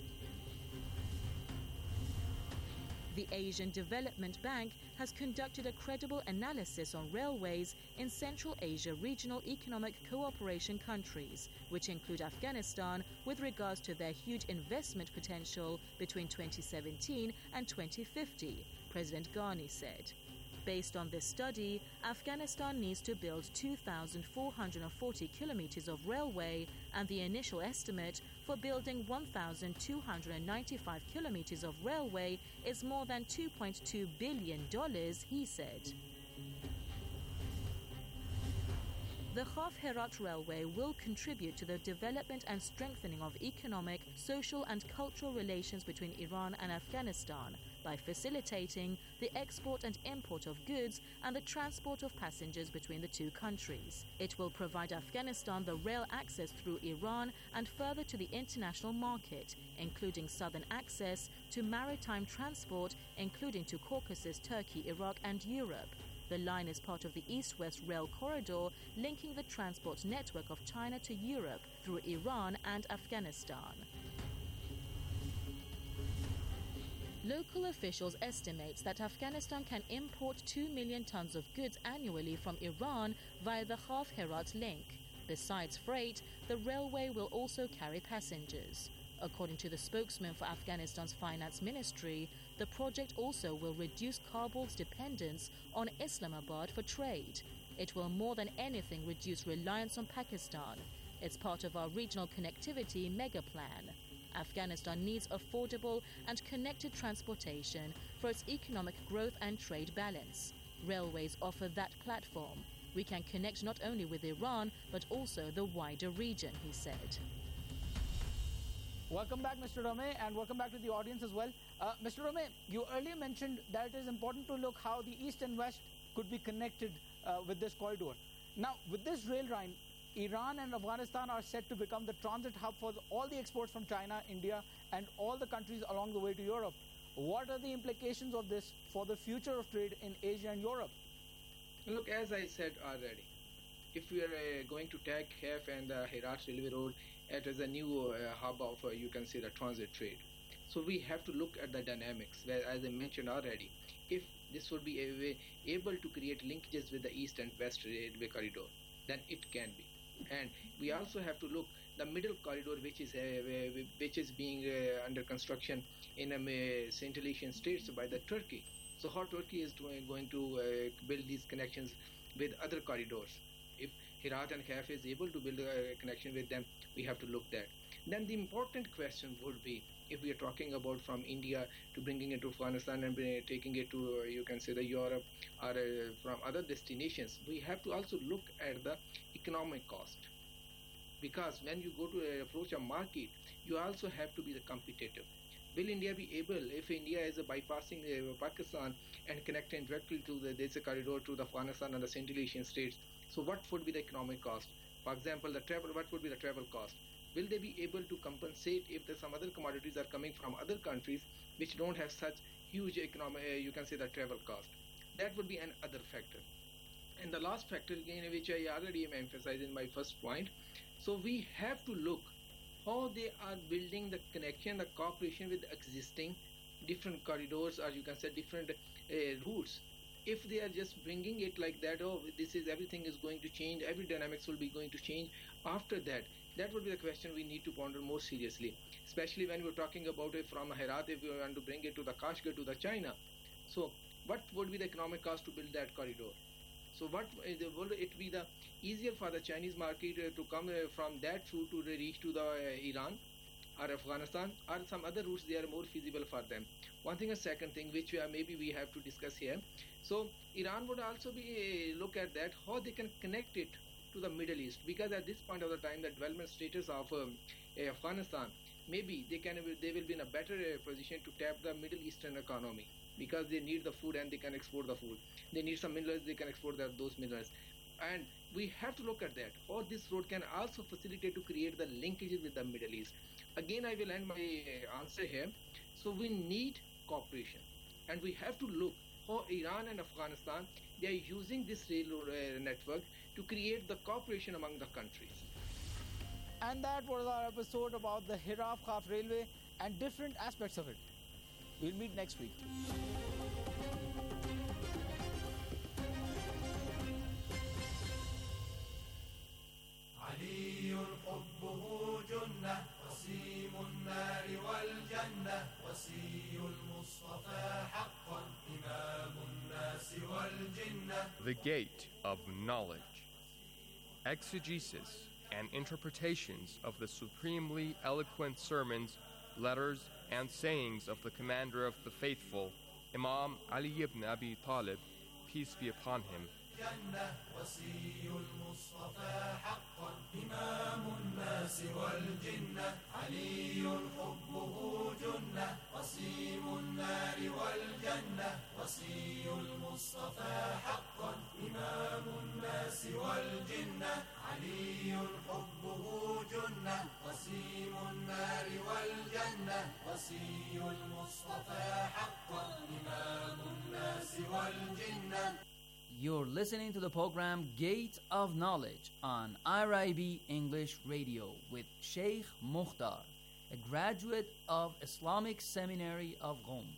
O: The Asian Development Bank has conducted a credible analysis on railways in Central Asia regional economic cooperation countries, which include Afghanistan, with regards to their huge investment potential between twenty seventeen and twenty fifty, President Ghani said. Based on this study, Afghanistan needs to build two thousand four hundred forty kilometers of railway, and the initial estimate for building one thousand two hundred ninety-five kilometers of railway is more than two point two billion dollars, he said. The Khaf Herat Railway will contribute to the development and strengthening of economic, social and cultural relations between Iran and Afghanistan by facilitating the export and import of goods and the transport of passengers between the two countries. It will provide Afghanistan the rail access through Iran and further to the international market, including southern access to maritime transport, including to Caucasus, Turkey, Iraq and Europe. The line is part of the east-west rail corridor linking the transport network of China to Europe through Iran and Afghanistan. Local officials estimate that Afghanistan can import two million tons of goods annually from Iran via the Khaf-Herat link. Besides freight, the railway will also carry passengers. According to the spokesman for Afghanistan's finance ministry, the project also will reduce Kabul's dependence on Islamabad for trade. It will more than anything reduce reliance on Pakistan. It's part of our regional connectivity mega plan. Afghanistan needs affordable and connected transportation for its economic growth and trade balance. Railways offer that platform. We can connect not only with Iran, but also the wider region, he said.
N: Welcome back, Mister Ramey, and welcome back to the audience as well. Uh, Mister Ramey, you earlier mentioned that it is important to look how the East and West could be connected uh, with this corridor. Now, with this rail line, Iran and Afghanistan are set to become the transit hub for the, all the exports from China, India, and all the countries along the way to Europe. What are the implications of this for the future of trade in Asia and Europe?
V: Look, as I said already, if we are uh, going to take Khaf and the Herat Railway Road as a new uh, hub of, uh, you can say, the transit trade. So we have to look at the dynamics, where, as I mentioned already, if this would be a way able to create linkages with the East and West railway corridor, then it can be. And we also have to look the middle corridor, which is uh, which is being uh, under construction in um, uh, Central Asian states by the Turkey. So how Turkey is doing, going to uh, build these connections with other corridors. If Herat and Khaf is able to build a connection with them, we have to look that. Then the important question would be, if we are talking about from India to bringing it to Afghanistan and bring, taking it to, uh, you can say, the Europe or uh, from other destinations, we have to also look at the economic cost. Because when you go to uh, approach a market, you also have to be the competitive. Will India be able, if India is uh, bypassing uh, Pakistan and connecting directly to the this corridor to the Afghanistan and the Central Asian states, so what would be the economic cost? For example, the travel, what would be the travel cost? Will they be able to compensate if there's some other commodities are coming from other countries which don't have such huge economic, uh, you can say, the travel cost? That would be another factor. And the last factor, again, which I already emphasized in my first point, so we have to look how they are building the connection, the cooperation with existing different corridors, or you can say different uh, routes. If they are just bringing it like that, oh, this is everything is going to change, every dynamics will be going to change after that, that would be the question we need to ponder more seriously, especially when we're talking about it from Herat, if we want to bring it to the Kashgar, to the China. So what would be the economic cost to build that corridor? So what will it be the easier for the Chinese market uh, to come uh, from that route to reach to the uh, Iran or Afghanistan, or some other routes they are more feasible for them? One thing, a second thing which uh, maybe we have to discuss here. So Iran would also be uh, look at that how they can connect it to the Middle East, because at this point of the time the development status of um, uh, Afghanistan, maybe they can they will be in a better uh, position to tap the Middle Eastern economy, because they need the food and they can export the food. They need some minerals, they can export the, those minerals. And we have to look at that, how this road can also facilitate to create the linkages with the Middle East. Again, I will end my answer here. So we need cooperation, and we have to look how Iran and Afghanistan, they are using this railroad uh, network to create the cooperation among the countries.
N: And that was our episode about the Herat-Khaf Railway and different aspects of it. We'll meet next week.
C: علي حبه جنة وسيم النار والجنة وسي المصطفى حقا إمام الناس والجنة.
E: The Gate of Knowledge. Exegesis and interpretations of the supremely eloquent sermons, letters, and sayings of the commander of the faithful, Imam Ali ibn Abi Talib, peace be upon him.
C: جنة وسي المصطفى حقا إمام الناس والجنة علي حبه جنة وسيم النار والجنة وسي المصطفى حقا إمام الناس والجنة علي حبه جنة وسيم النار والجنة وسي المصطفى حقا إمام الناس والجنة.
W: You're listening to the program Gate of Knowledge on I R I B English Radio with Sheikh Mukhtar, a graduate of Islamic Seminary of Qom.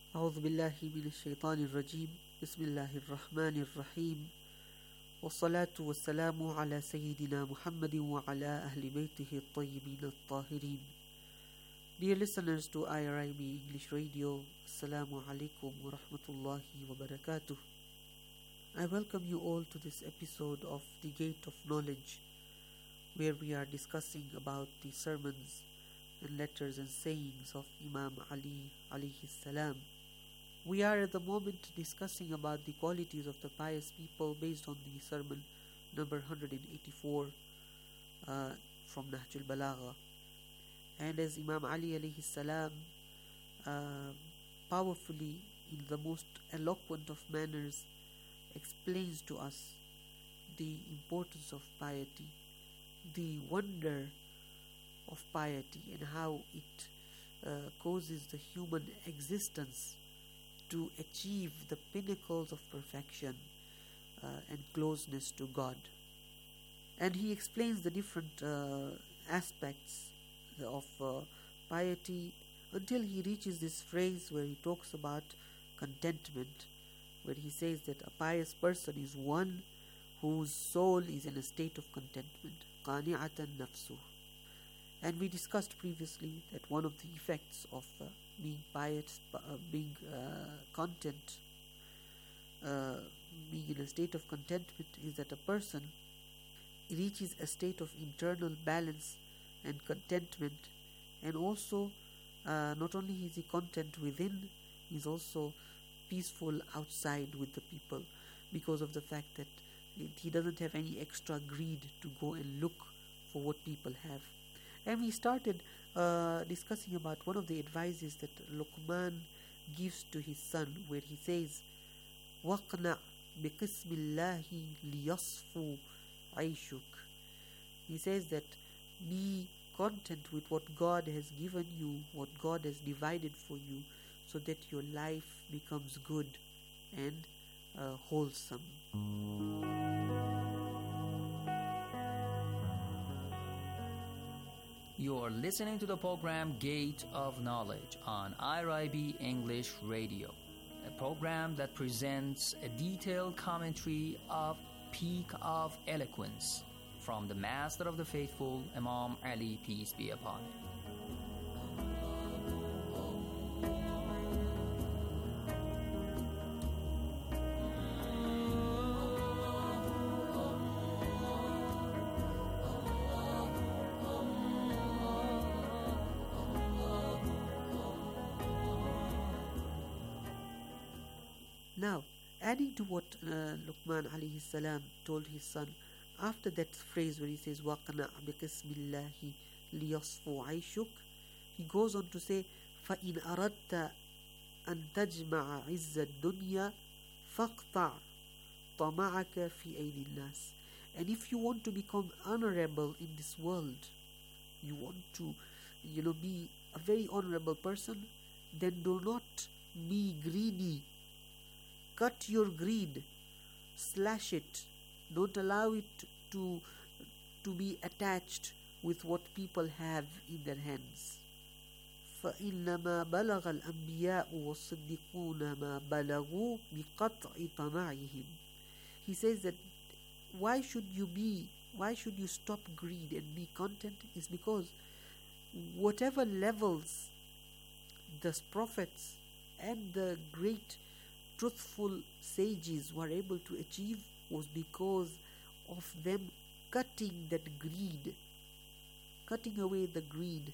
A: أعوذ بالله من الشيطان الرجيم بسم الله الرحمن الرحيم والصلاة والسلام على سيدنا محمد وعلى أهل بيته الطيبين الطاهرين. Dear listeners to I R I B English Radio, Assalamu alaikum wa rahmatullahi wa barakatuh. I welcome you all to this episode of The Gate of Knowledge, where we are discussing about the sermons and letters and sayings of Imam Ali alayhi salam. We are at the moment discussing about the qualities of the pious people based on the sermon number one hundred eighty-four uh, from Nahjul Balagha. And as Imam Ali alayhi salam uh, powerfully, in the most eloquent of manners, explains to us the importance of piety, the wonder of piety, and how it uh, causes the human existence to achieve the pinnacles of perfection uh, and closeness to God. And he explains the different uh, aspects of uh, piety until he reaches this phrase where he talks about contentment, where he says that a pious person is one whose soul is in a state of contentment. قَانِعَةً نَفْسُهُ. And we discussed previously that one of the effects of uh, being pious, uh, being uh, content, uh, being in a state of contentment, is that a person reaches a state of internal balance and contentment, and also uh, not only is he content within, he is also peaceful outside with the people, because of the fact that it, he doesn't have any extra greed to go and look for what people have. And we started uh, discussing about one of the advices that Luqman gives to his son, where he says, وَقْنَعْ بِقِسْمِ اللَّهِ لِيَصْفُ عَيْشُكَ. He says that be content with what God has given you, what God has divided for you, so that your life becomes good and uh, wholesome.
W: You are listening to the program Gate of Knowledge on I R I B English Radio, a program that presents a detailed commentary of Peak of Eloquence from the Master of the Faithful, Imam Ali, peace be upon him.
A: Now, adding to what uh, Luqman alayhi salam told his son, after that phrase where he says, وَقْنَعْ بِقِسْمِ اللَّهِ لِيَصْفُ عَيْشُكَ, he goes on to say, فَإِنْ أَرَدْتَ أَن تَجْمَعَ عِزَّ الدُّنْيَا فَاقْطَعْ طَمَعَكَ فِي أَيْدِ النَّاسِ. And if you want to become honorable in this world, you want to, you know, be a very honorable person, then do not be greedy. Cut your greed, slash it. Don't allow it to to be attached with what people have in their hands. فَإِنَّمَا بَلَغَ الْأَنْبِيَاءُ وَالصِّدِّقُونَ مَا بَلَغُوا بِقَطْعِ طَمَعِهِمْ. He says that why should you be, why should you stop greed and be content, is because whatever levels the prophets and the great truthful sages were able to achieve was because of them cutting that greed, cutting away the greed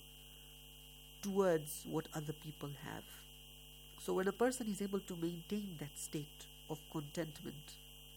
A: towards what other people have. So when a person is able to maintain that state of contentment,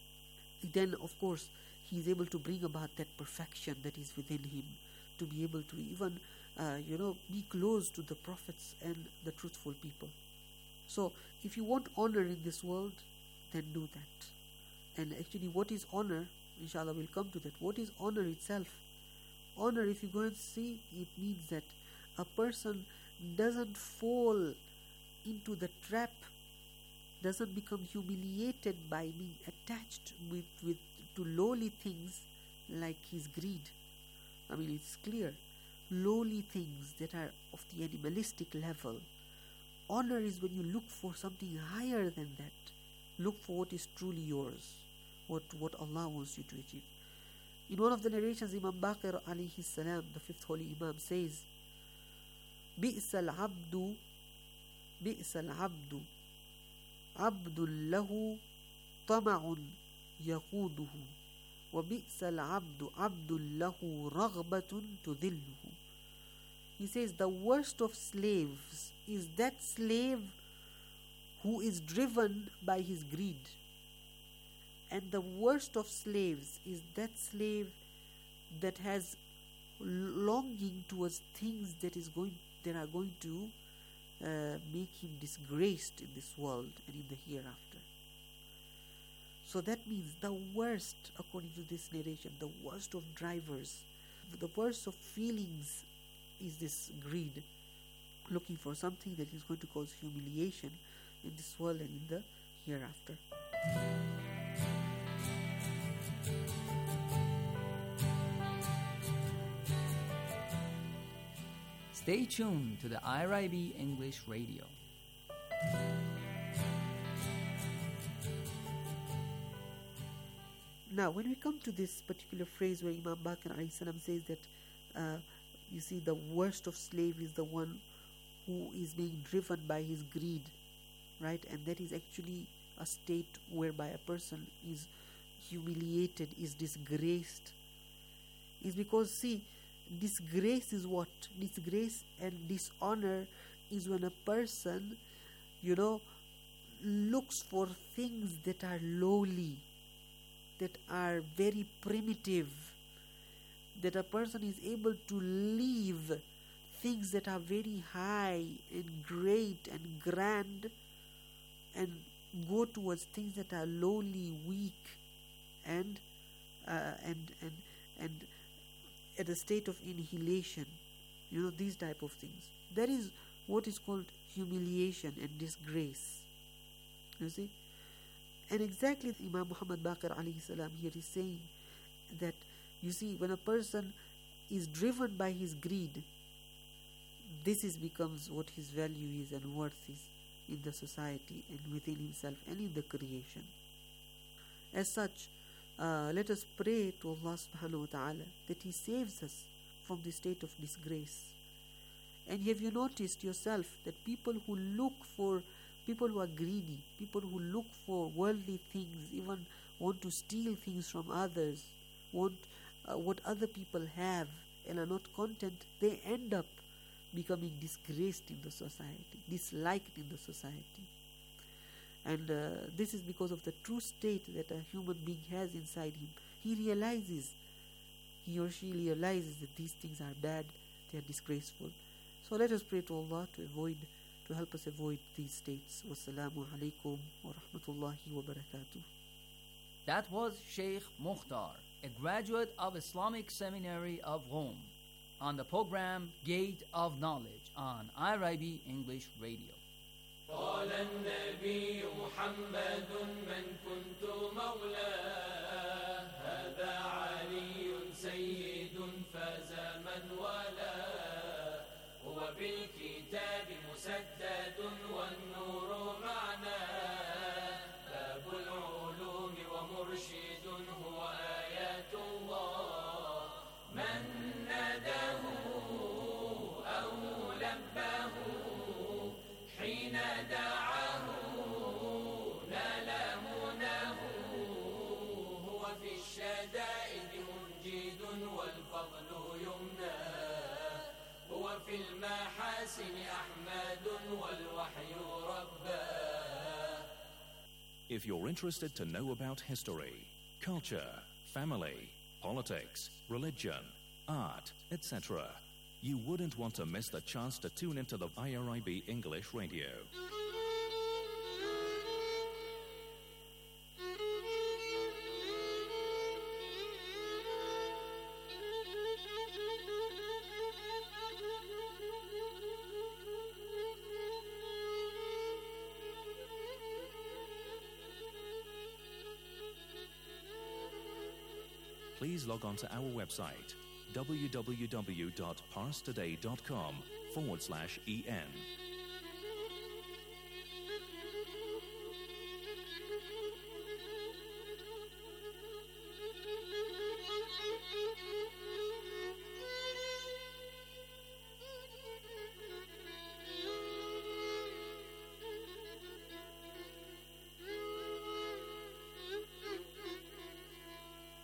A: then of course he is able to bring about that perfection that is within him, to be able to even uh, you know be close to the prophets and the truthful people. So if you want honor in this world, then do that. And actually what is honor, inshallah we'll come to that. What is honor itself? Honor, if you go and see, it means that a person doesn't fall into the trap, doesn't become humiliated by being attached with, with to lowly things like his greed. I mean, it's clear. Lowly things that are of the animalistic level, honor is when you look for something higher than that. Look for what is truly yours, what, what Allah wants you to achieve. In one of the narrations, Imam Baqir alayhi salam, the fifth holy Imam, says, بِئْسَ الْعَبْدُ بِئْسَ الْعَبْدُ عَبْدٌ لَهُ طَمَعٌ يَقُودُهُ وَبِئْسَ الْعَبْدُ عَبْدٌ لَهُ رَغْبَةٌ تُذِلُّهُ. He says, the worst of slaves is that slave who is driven by his greed. And the worst of slaves is that slave that has longing towards things that is going that are going to uh, make him disgraced in this world and in the hereafter. So that means the worst, according to this narration, the worst of drivers, the worst of feelings is this greed, looking for something that is going to cause humiliation in this world and in the hereafter.
W: Stay tuned to the I R I B English Radio.
A: Now, when we come to this particular phrase where Imam Baqir alayhi salam says that uh, you see, the worst of slave is the one who is being driven by his greed, right? And that is actually a state whereby a person is humiliated, is disgraced. Is because, see, disgrace is what? Disgrace and dishonor is when a person, you know, looks for things that are lowly, that are very primitive, that a person is able to leave things that are very high and great and grand and go towards things that are lowly, weak, and uh, and and and at a state of annihilation, you know, these type of things. That is what is called humiliation and disgrace. You see? And exactly Imam Muhammad Baqir alayhi salam here is saying that, you see, when a person is driven by his greed, this is becomes what his value is and worth is in the society and within himself and in the creation. As such, uh, let us pray to Allah subhanahu wa ta'ala that He saves us from the state of disgrace. And have you noticed yourself that people who look for, people who are greedy, people who look for worldly things, even want to steal things from others, want uh, what other people have and are not content, they end up becoming disgraced in the society, disliked in the society. And uh, this is because of the true state that a human being has inside him. He realizes, he or she realizes that these things are bad, they are disgraceful. So let us pray to Allah to avoid, to help us avoid these states. Wassalamu alaikum wa rahmatullahi wa barakatuh.
W: That was Sheikh Mukhtar, a graduate of Islamic Seminary of Rome, on the program Gate of Knowledge on I R I B English Radio.
C: قال النبي محمد من كنت مولاه هذا علي سيد فاز من والاه هو بالكتاب مسدد والنور معناه باب العلوم ومرشد هو آيات الله من ناداه أو لباه حين دعاه نال مناه هو في الشدائد منجد والفضل يمناه هو في المحاسن أحمد والوحي رباه.
B: If you're interested to know about history, culture, family, politics, religion, art, et cetera, you wouldn't want to miss the chance to tune into the I R I B English Radio. Please log on to our website w w w dot parstoday dot com forward slash en